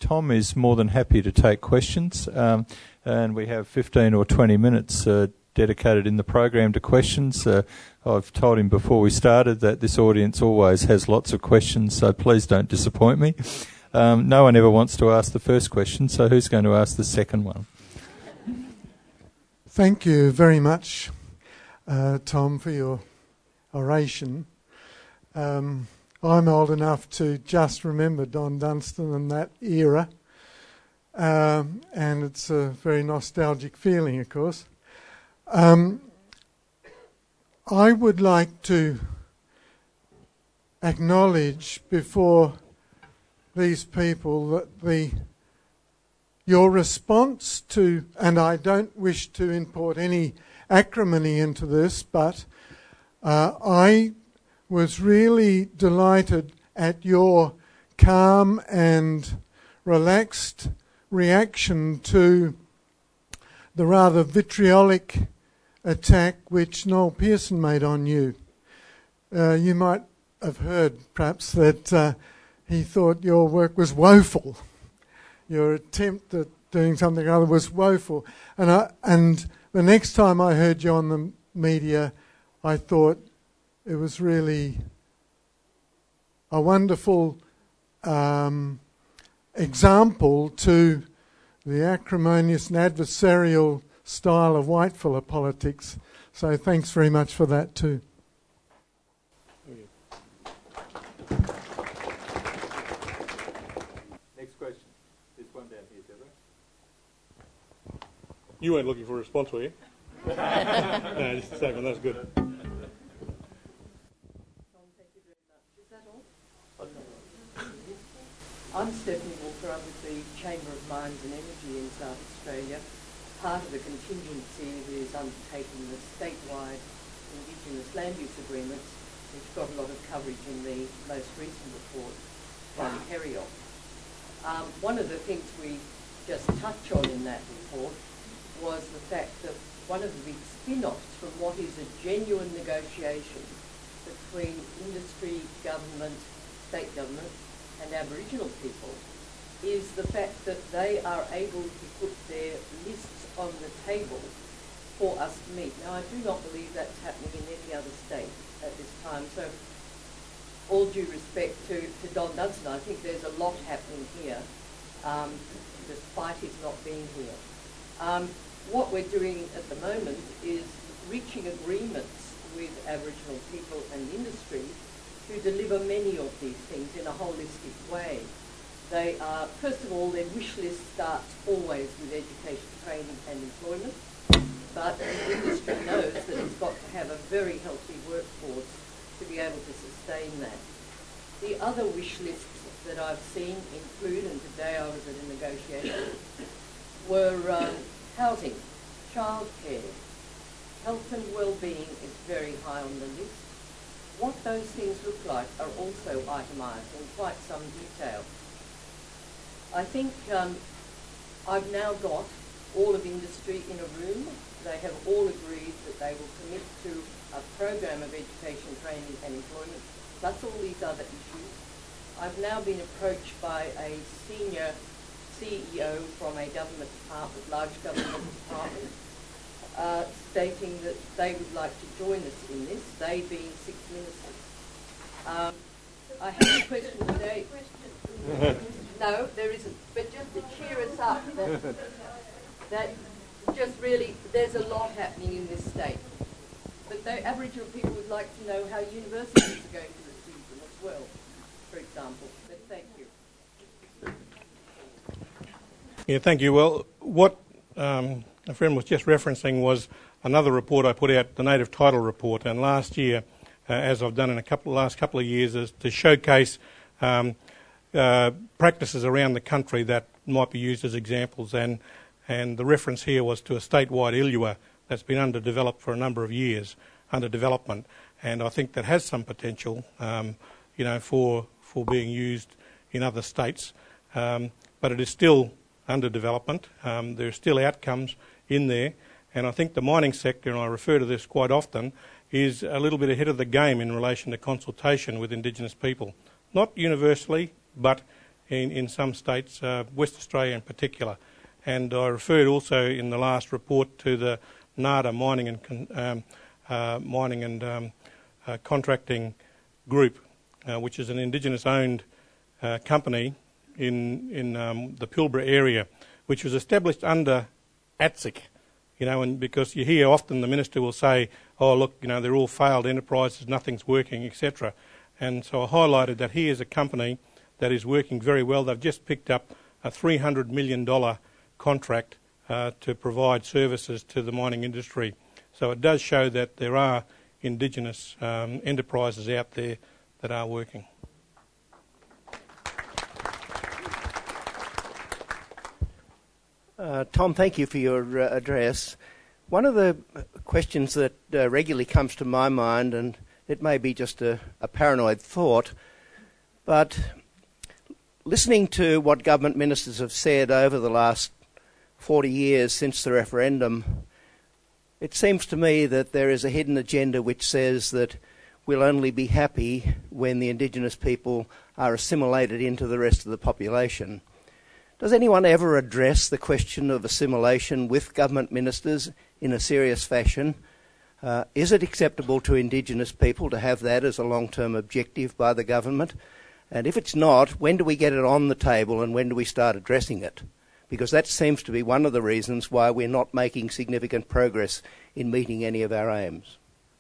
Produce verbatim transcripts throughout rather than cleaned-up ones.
Tom is more than happy to take questions, um, and we have fifteen or twenty minutes uh, dedicated in the program to questions. Uh, I've told him before we started that this audience always has lots of questions, so please don't disappoint me. Um, no one ever wants to ask the first question, so who's going to ask the second one? Thank you very much, uh, Tom, for your oration. Um, I'm old enough to just remember Don Dunstan and that era, um, and it's a very nostalgic feeling, of course. Um, I would like to acknowledge before these people that the your response to, and I don't wish to import any acrimony into this, but uh, I was really delighted at your calm and relaxed reaction to the rather vitriolic attack which Noel Pearson made on you. Uh, you might have heard, perhaps, that uh, he thought your work was woeful. Your attempt at doing something other was woeful. And I, and the next time I heard you on the media, I thought it was really a wonderful um, example to the acrimonious and adversarial style of whitefellow politics. So thanks very much for that too. Next question. This one down here, Deborah. You weren't looking for a response, were you? No, just the second. That's good. I'm Stephanie Walker. I'm with the Chamber of Mines and Energy in South Australia, part of the contingency that is undertaking the statewide Indigenous land use agreements, which got a lot of coverage in the most recent report from Heriot. Um, one of the things we just touched on in that report was the fact that one of the big spin-offs from what is a genuine negotiation between industry, government, state government, and Aboriginal people is the fact that they are able to put their lists on the table for us to meet. Now, I do not believe that's happening in any other state at this time. So, all due respect to, to Don Dunstan, I think there's a lot happening here, um, despite his not being here. Um, what we're doing at the moment is reaching agreements with Aboriginal people and industry to deliver many of these things in a holistic way. They are, first of all, their wish list starts always with education, training and employment, but the industry knows that it's got to have a very healthy workforce to be able to sustain that. The other wish lists that I've seen include, and today I was at a negotiation, were um, housing, childcare, health and well-being is very high on the list. What those things look like are also itemised in quite some detail. I think um, I've now got all of industry in a room. They have all agreed that they will commit to a program of education, training and employment, plus all these other issues. I've now been approached by a senior C E O from a government department, large government department, Uh, stating that they would like to join us in this, they being six ministers. Um, I have a question today. No, there isn't. But just to cheer us up, that, that just really, there's a lot happening in this state. But the Aboriginal people would like to know how universities are going to receive them as well, for example. But thank you. Yeah, thank you. Well, what Um, a friend was just referencing was another report I put out, the Native Title Report, and last year, uh, as I've done in a couple last couple of years, is to showcase um, uh, practices around the country that might be used as examples, and and the reference here was to a statewide I L U A that's been underdeveloped for a number of years, under development, and I think that has some potential, um, you know, for for being used in other states, um, but it is still under development. Um, there are still outcomes in there, and I think the mining sector, and I refer to this quite often, is a little bit ahead of the game in relation to consultation with Indigenous people. Not universally, but in, in some states, uh, West Australia in particular. And I referred also in the last report to the NADA Mining and con- um, uh, Mining and um, uh, Contracting Group, uh, which is an Indigenous-owned uh, company in in um, the Pilbara area, which was established under A T S I C. You know, and because you hear often the minister will say, "Oh, look, you know, they're all failed enterprises, nothing's working, et cetera" And so I highlighted that here is a company that is working very well. They've just picked up a three hundred million dollars contract uh, to provide services to the mining industry. So it does show that there are Indigenous um, enterprises out there that are working. Uh, Tom, thank you for your uh, address. One of the questions that uh, regularly comes to my mind, and it may be just a, a paranoid thought, but listening to what government ministers have said over the last forty years since the referendum, it seems to me that there is a hidden agenda which says that we'll only be happy when the Indigenous people are assimilated into the rest of the population. Does anyone ever address the question of assimilation with government ministers in a serious fashion? Uh, is it acceptable to Indigenous people to have that as a long-term objective by the government? And if it's not, when do we get it on the table and when do we start addressing it? Because that seems to be one of the reasons why we're not making significant progress in meeting any of our aims.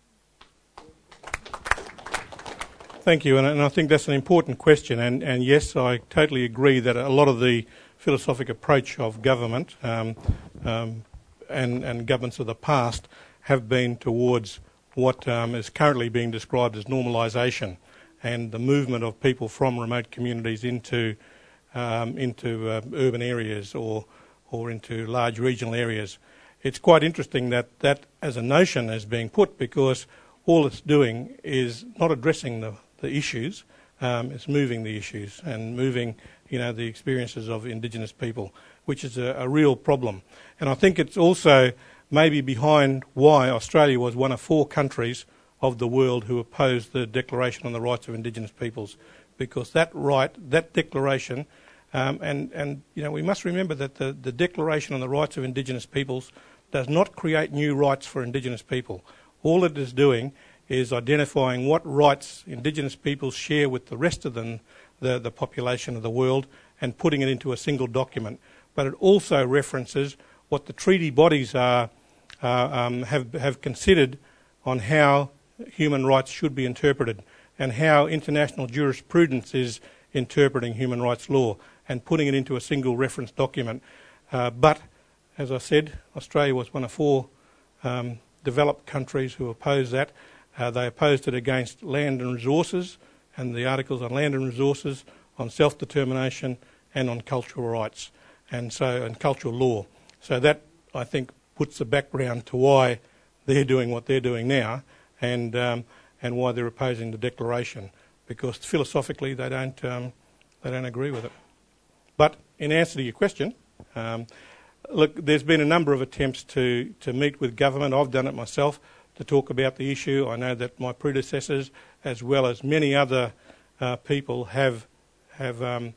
Thank you, and, and I think that's an important question. And, and yes, I totally agree that a lot of the philosophic approach of government um, um, and, and governments of the past have been towards what um, is currently being described as normalisation and the movement of people from remote communities into um, into uh, urban areas or or into large regional areas. It's quite interesting that that as a notion is being put because all it's doing is not addressing the, the issues, um, it's moving the issues and moving you know, the experiences of Indigenous people, which is a, a real problem. And I think it's also maybe behind why Australia was one of four countries of the world who opposed the Declaration on the Rights of Indigenous Peoples, because that right, that declaration, um, and, and you know, we must remember that the, the Declaration on the Rights of Indigenous Peoples does not create new rights for Indigenous people. All it is doing is identifying what rights Indigenous peoples share with the rest of them, the, the population of the world, and putting it into a single document. But it also references what the treaty bodies are, uh, um, have, have considered on how human rights should be interpreted and how international jurisprudence is interpreting human rights law and putting it into a single reference document. Uh, but, as I said, Australia was one of four um, developed countries who opposed that. Uh, they opposed it against land and resources and the articles on land and resources, on self-determination and on cultural rights and so and cultural law. So that, I think, puts the background to why they're doing what they're doing now and um, and why they're opposing the declaration, because philosophically they don't um, they don't agree with it. But in answer to your question, um, look, there's been a number of attempts to, to meet with government. I've done it myself to talk about the issue. I know that my predecessors, as well as many other uh, people, have have um,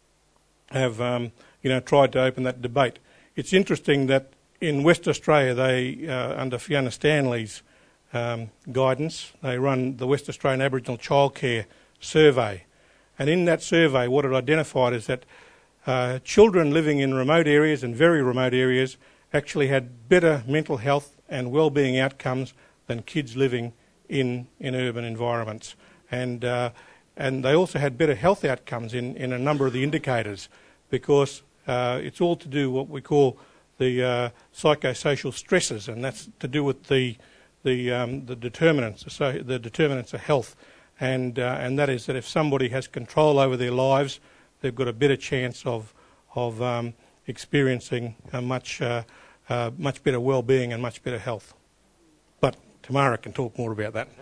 have um, you know tried to open that debate. It's interesting that in West Australia, they uh, under Fiona Stanley's um, guidance, they run the West Australian Aboriginal Childcare Survey, and in that survey, what it identified is that uh, children living in remote areas and very remote areas actually had better mental health and well-being outcomes than kids living in, in urban environments. And uh, and they also had better health outcomes in, in a number of the indicators, because uh, it's all to do what we call the uh, psychosocial stresses, and that's to do with the the um, the determinants, so the determinants of health, and uh, and that is that if somebody has control over their lives, they've got a better chance of of um, experiencing a much uh, uh, much better well-being and much better health. But Tamara can talk more about that.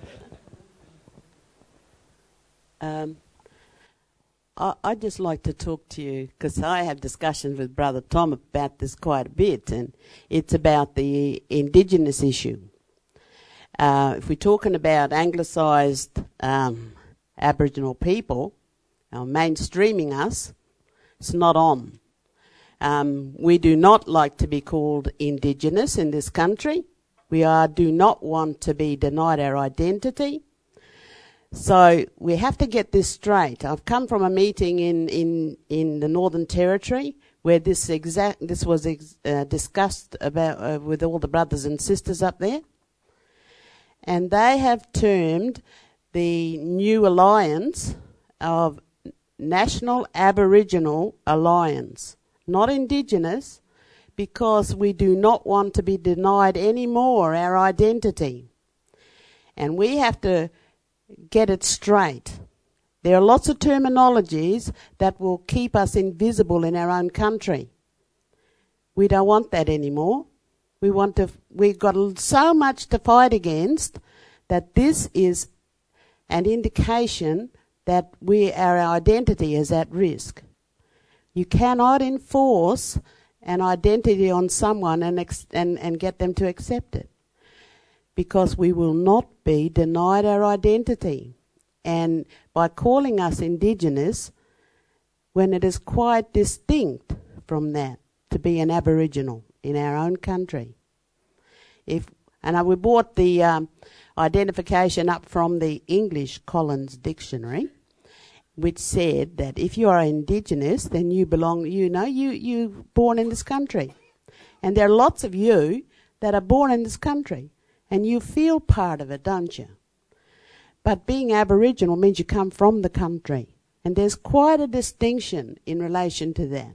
Um, I, I'd just like to talk to you, because I have discussions with Brother Tom about this quite a bit, and it's about the Indigenous issue. Uh, if we're talking about anglicised um, Aboriginal people, uh, mainstreaming us. It's not on. Um, we do not like to be called Indigenous in this country. We are do not want to be denied our identity. So we have to get this straight. I've come from a meeting in, in, in the Northern Territory where this exact this was ex, uh, discussed about uh, with all the brothers and sisters up there, and they have termed the new alliance of National Aboriginal Alliance, not Indigenous, because we do not want to be denied any more our identity. And we have to get it straight. There are lots of terminologies that will keep us invisible in our own country. We don't want that anymore. We want to, we've got so much to fight against that this is an indication that we, our identity is at risk. You cannot enforce an identity on someone and, ex- and, and get them to accept it, because we will not be denied our identity. And by calling us Indigenous, when it is quite distinct from that, to be an Aboriginal in our own country. If and I, we brought the um, identification up from the English Collins Dictionary, which said that if you are Indigenous, then you belong, you know, you, you're born in this country. And there are lots of you that are born in this country, and you feel part of it, don't you? But being Aboriginal means you come from the country, and there's quite a distinction in relation to that.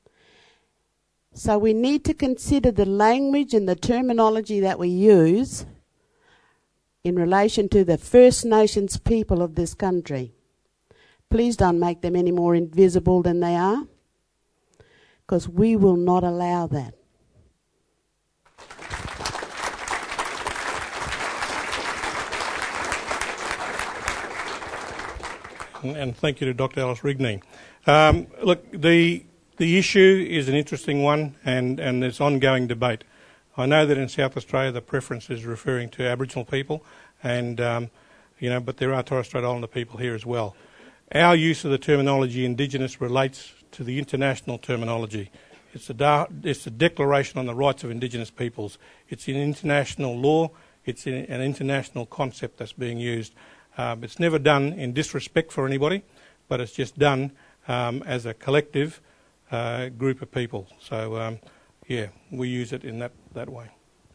So we need to consider the language and the terminology that we use in relation to the First Nations people of this country. Please don't make them any more invisible than they are, because we will not allow that. And thank you to Doctor Alice Rigney. Um, look, the the issue is an interesting one, and, and there's ongoing debate. I know that in South Australia the preference is referring to Aboriginal people, and um, you know, but there are Torres Strait Islander people here as well. Our use of the terminology Indigenous relates to the international terminology. It's a da- it's a declaration on the rights of Indigenous peoples. It's in international law. It's in an international concept that's being used. Um, it's never done in disrespect for anybody, but it's just done um, as a collective uh, group of people. So, um, yeah, we use it in that, that way.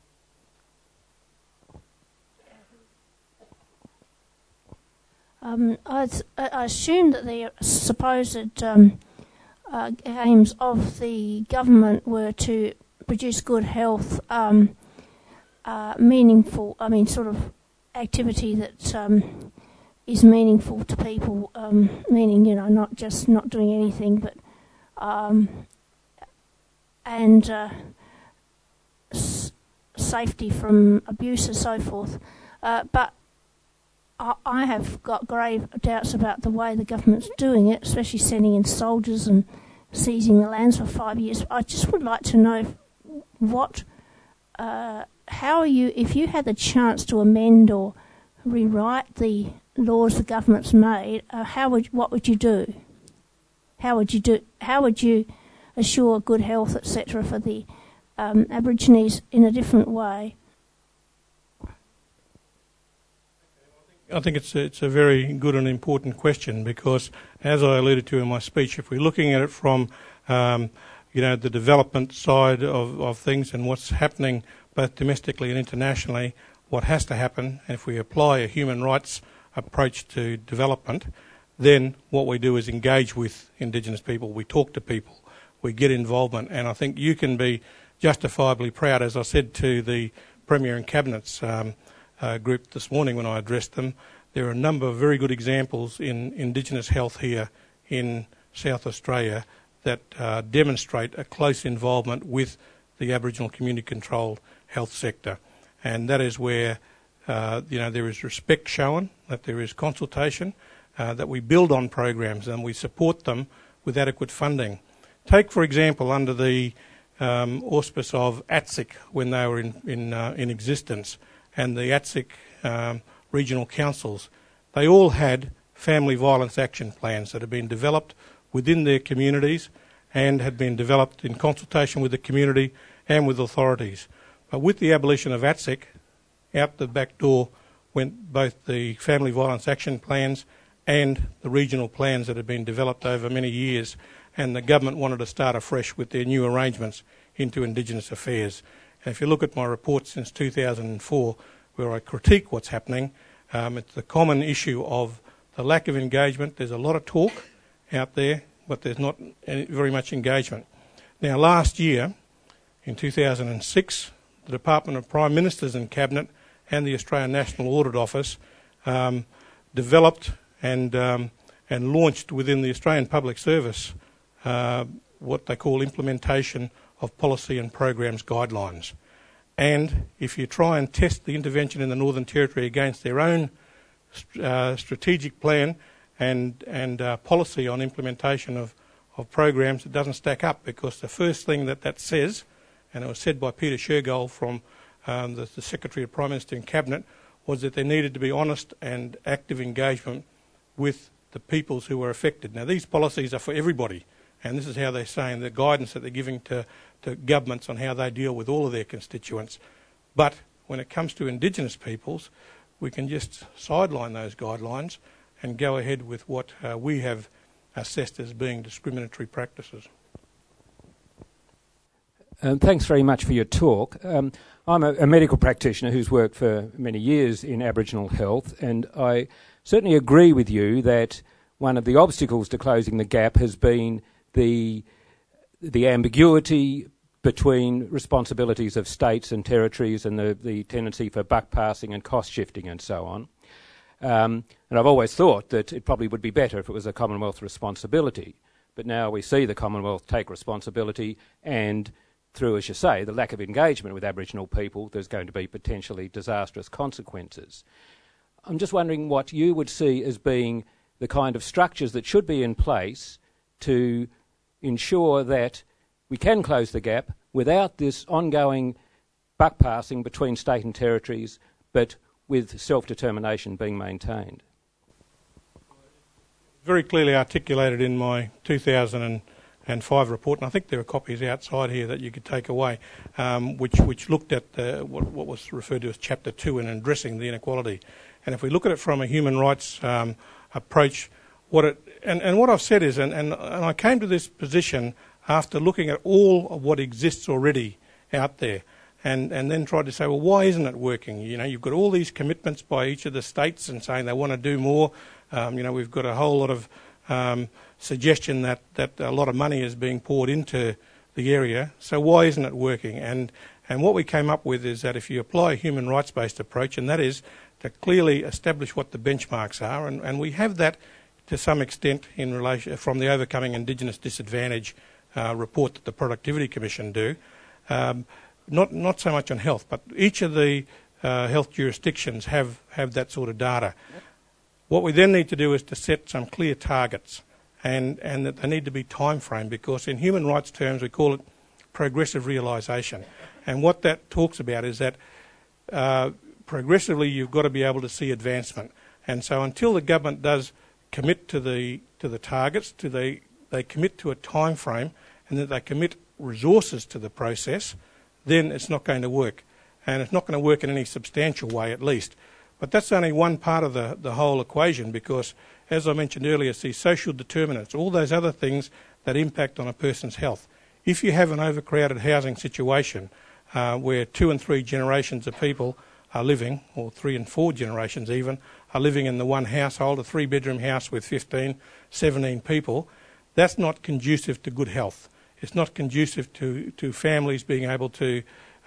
Um, I, I assume that the supposed um, uh, aims of the government were to produce good health, um, uh, meaningful, I mean, sort of activity that um, is meaningful to people, um, meaning, you know, not just not doing anything, but um, and uh, s- safety from abuse and so forth. Uh, but I, I have got grave doubts about the way the government's doing it, especially sending in soldiers and seizing the lands for five years. I just would like to know what, uh, how are you, if you had the chance to amend or rewrite the laws the government's made, uh, how would what would you do? How would you do? How would you assure good health, et cetera, for the um, Aborigines in a different way? I think it's a, it's a very good and important question, because, as I alluded to in my speech, if we're looking at it from um, you know, the development side of, of things and what's happening both domestically and internationally, what has to happen, and if we apply a human rights approach to development, then what we do is engage with Indigenous people, we talk to people, we get involvement, and I think you can be justifiably proud, as I said to the Premier and Cabinet's um, uh, group this morning when I addressed them. There are a number of very good examples in Indigenous health here in South Australia that uh, demonstrate a close involvement with the Aboriginal community-controlled health sector. And that is where uh, you know, there is respect shown, that there is consultation, uh, that we build on programs and we support them with adequate funding. Take, for example, under the um, auspice of A T S I C when they were in, in, uh, in existence, and the A T S I C um, regional councils, they all had family violence action plans that have been developed within their communities and had been developed in consultation with the community and with authorities. But with the abolition of A T S I C, out the back door went both the family violence action plans and the regional plans that had been developed over many years, and the government wanted to start afresh with their new arrangements into Indigenous affairs. And if you look at my report since two thousand four, where I critique what's happening, um, it's the common issue of the lack of engagement. There's a lot of talk out there, but there's not any, very much engagement. Now, last year, in two thousand six, the Department of Prime Ministers and Cabinet and the Australian National Audit Office um, developed and um, and launched within the Australian Public Service uh, what they call implementation of policy and programs guidelines. And if you try and test the intervention in the Northern Territory against their own uh, strategic plan and and uh, policy on implementation of, of programs, it doesn't stack up, because the first thing that that says, and it was said by Peter Shergold from um, the, the Secretary of Prime Minister and Cabinet, was that there needed to be honest and active engagement with the peoples who were affected. Now, these policies are for everybody, and this is how they're saying the guidance that they're giving to, to governments on how they deal with all of their constituents. But when it comes to Indigenous peoples, we can just sideline those guidelines and go ahead with what uh, we have assessed as being discriminatory practices. Um, thanks very much for your talk. Um, I'm a, a medical practitioner who's worked for many years in Aboriginal health, and I certainly agree with you that one of the obstacles to closing the gap has been the the ambiguity between responsibilities of states and territories, and the, the tendency for buck passing and cost shifting and so on. Um, and I've always thought that it probably would be better if it was a Commonwealth responsibility. But now we see the Commonwealth take responsibility, and through, as you say, the lack of engagement with Aboriginal people, there's going to be potentially disastrous consequences. I'm just wondering what you would see as being the kind of structures that should be in place to ensure that we can close the gap without this ongoing buck passing between state and territories, but with self-determination being maintained. Very clearly articulated in my two thousand five report, and I think there are copies outside here that you could take away, um, which which looked at the, what, what was referred to as Chapter two in addressing the inequality. And if we look at it from a human rights um, approach, what it and, and what I've said is, and, and, and I came to this position after looking at all of what exists already out there, and, and then tried to say, well, why isn't it working? You know, you've got all these commitments by each of the states and saying they want to do more. Um, you know, we've got a whole lot of um, suggestion that, that a lot of money is being poured into the area. So why isn't it working? And and what we came up with is that if you apply a human rights-based approach, and that is to clearly establish what the benchmarks are, and, and we have that to some extent in relation from the Overcoming Indigenous Disadvantage uh, report that the Productivity Commission do. Um, not not so much on health, but each of the uh, health jurisdictions have, have that sort of data. What we then need to do is to set some clear targets, and, and that they need to be time framed, because in human rights terms we call it progressive realisation. And what that talks about is that uh, progressively you've got to be able to see advancement. And so until the government does commit to the to the targets, to the, they commit to a time frame, and that they commit resources to the process, then it's not going to work. And it's not going to work in any substantial way, at least. But that's only one part of the, the whole equation, because, as I mentioned earlier, it's these social determinants, all those other things that impact on a person's health. If you have an overcrowded housing situation uh, where two and three generations of people are living, or three and four generations even, are living in the one household, a three-bedroom house with fifteen, seventeen people, that's not conducive to good health. It's not conducive to, to families being able to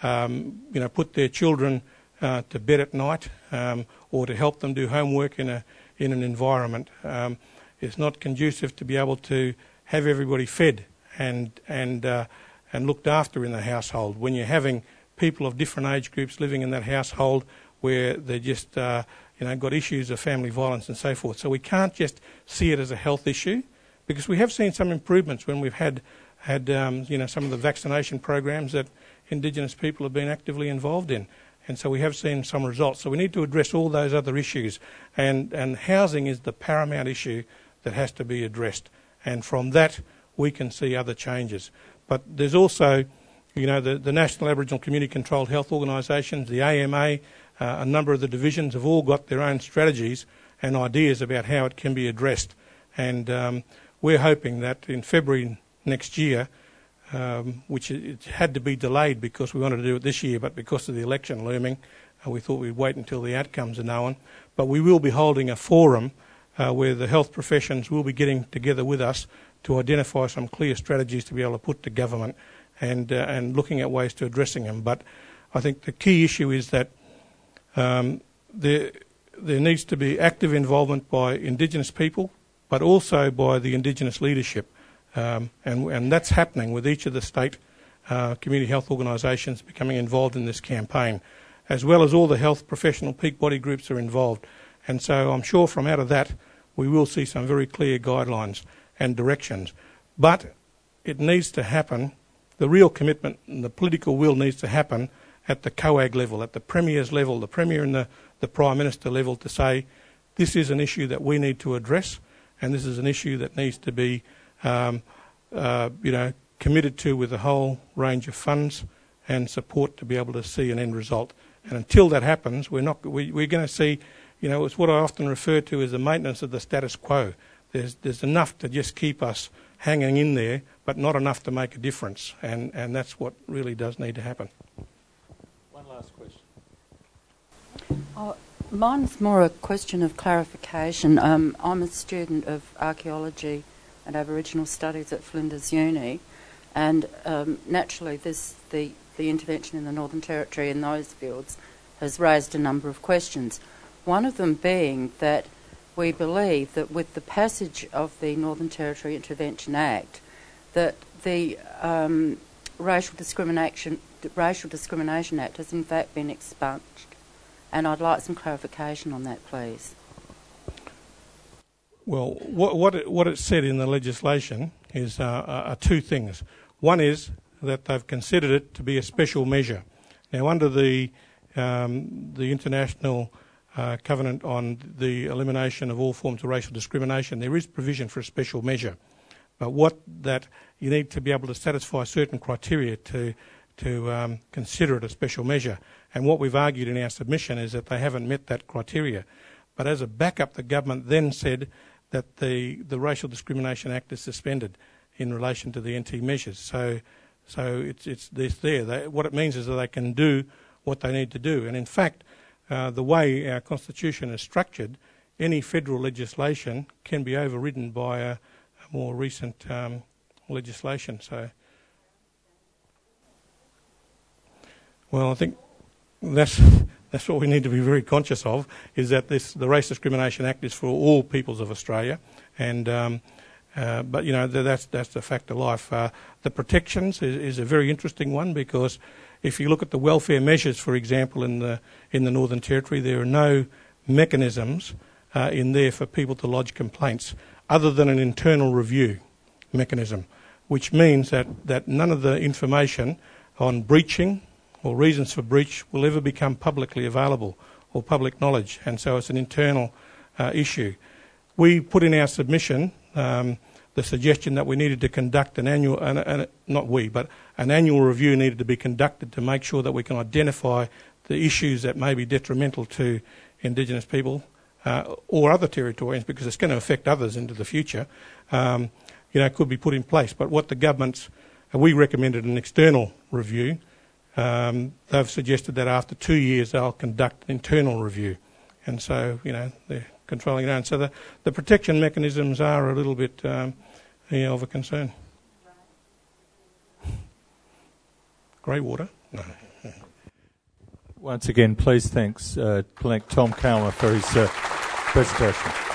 um, you know, put their children uh, to bed at night, um, or to help them do homework in a in an environment. Um, it's not conducive to be able to have everybody fed and and uh, and looked after in the household when you're having people of different age groups living in that household where they just uh, you know got issues of family violence and so forth. So we can't just see it as a health issue, because we have seen some improvements when we've had had um, you know some of the vaccination programs that Indigenous people have been actively involved in. And so we have seen some results. So we need to address all those other issues. And, and housing is the paramount issue that has to be addressed. And from that, we can see other changes. But there's also, you know, the, the National Aboriginal Community Controlled Health Organisations, the A M A, uh, a number of the divisions have all got their own strategies and ideas about how it can be addressed. And um, we're hoping that in February next year, Um, which it had to be delayed because we wanted to do it this year, but because of the election looming, uh, we thought we'd wait until the outcomes are known. But we will be holding a forum uh, where the health professions will be getting together with us to identify some clear strategies to be able to put to government and uh, and looking at ways to addressing them. But I think the key issue is that um, there there needs to be active involvement by Indigenous people, but also by the Indigenous leadership. Um, and, and that's happening with each of the state uh, community health organisations becoming involved in this campaign, as well as all the health professional peak body groups are involved. And so I'm sure from out of that we will see some very clear guidelines and directions. But it needs to happen, the real commitment and the political will needs to happen at the COAG level, at the Premier's level, the Premier and the, the Prime Minister level, to say this is an issue that we need to address and this is an issue that needs to be Um, uh, you know, committed to with a whole range of funds and support to be able to see an end result. And until that happens, we're not. We, we're going to see, you know, it's what I often refer to as the maintenance of the status quo. There's there's enough to just keep us hanging in there, but not enough to make a difference. And and that's what really does need to happen. One last question. Oh, mine's more a question of clarification. Um, I'm a student of archaeology and Aboriginal Studies at Flinders Uni, and um, naturally this the, the intervention in the Northern Territory in those fields has raised a number of questions. One of them being that we believe that with the passage of the Northern Territory Intervention Act, that the um, Racial Discrimination Racial Discrimination Act has in fact been expunged, and I'd like some clarification on that, please. Well, what what it, what it said in the legislation is uh, are two things. One is that they've considered it to be a special measure. Now, under the um, the International uh, Covenant on the Elimination of All Forms of Racial Discrimination, there is provision for a special measure. But what that you need to be able to satisfy certain criteria to to um, consider it a special measure. And what we've argued in our submission is that they haven't met that criteria. But as a backup, the government then said that the, the Racial Discrimination Act is suspended in relation to the N T measures. So so it's it's, it's there. They, what it means is that they can do what they need to do. And in fact, uh, the way our Constitution is structured, any federal legislation can be overridden by a, a more recent um, legislation. So, well, I think that's... That's what we need to be very conscious of, is that this, the Race Discrimination Act is for all peoples of Australia, and um, uh, but you know th- that's that's the fact of life. Uh, the protections is, is a very interesting one, because if you look at the welfare measures, for example, in the in the Northern Territory, there are no mechanisms uh, in there for people to lodge complaints other than an internal review mechanism, which means that that none of the information on breaching or reasons for breach will ever become publicly available or public knowledge, and so it's an internal uh, issue. We put in our submission um, the suggestion that we needed to conduct an annual, an, an, not we, but an annual review needed to be conducted to make sure that we can identify the issues that may be detrimental to Indigenous people uh, or other Territorians, because it's going to affect others into the future, um, you know, could be put in place. But what the government's, uh, we recommended an external review. Um, they've suggested that after two years they'll conduct an internal review, and so you know they're controlling it. And so the, the protection mechanisms are a little bit um, you know, of a concern. Greywater? No. Once again, please thanks uh, thank Tom Calma for his uh, presentation.